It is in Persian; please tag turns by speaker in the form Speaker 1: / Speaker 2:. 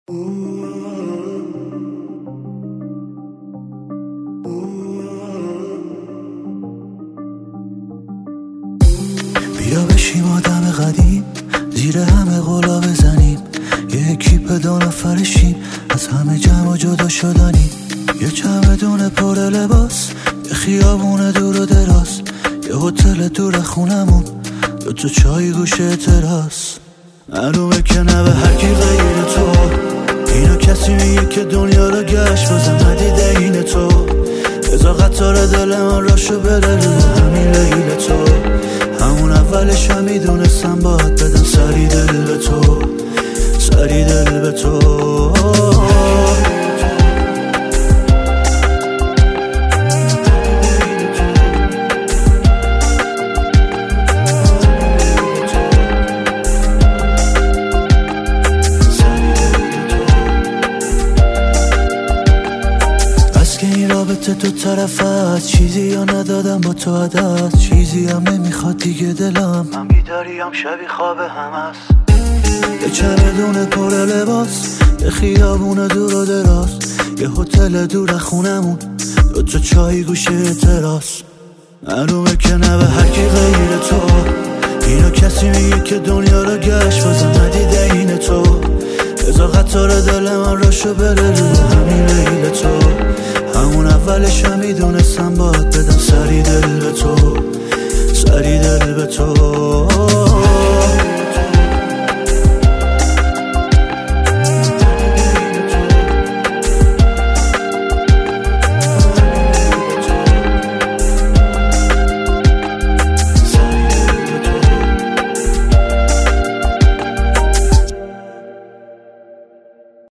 Speaker 1: بیا بشیم آدم قدیم، زیر همه قلا بزنیم، یه اکیپ 2 نفرشیم، از همه جمع و جدا شدنیم. یه چمدون پر لباس، یه خیابون دور و دراز، یه هتل دور خونمون، 2 چای گوشه تراس. معلومه که نه به هرکی غیر تو، اینو کسی میگه که دنیا رو گشت بازم ندیده این تو. ازا قطار دل من راشو بره رو همین لیل تو. همون اولش هم میدونستم باید بدم سری دل به تو، سری دل به تو. که این رابطه 2 طرف هست، چیزی یا ندادم با تو عدد، چیزی هم نمیخواد دیگه دلم، من بیداریم شبی خواب هم هست. یه چمدون پر لباس، یه خیابون دور و دراز، یه هتل دور خونمون، 2 چای گوشه تراس. معلومه که نه به هرکی غیر تو، اینو کسی میگه که دنیا رو گشت بازم ندیده این تو. ازا قطار دل من راشو بره رو همین لیل تو. همون اولش هم میدونستم باید بدم سری دل به تو، سری دل به تو.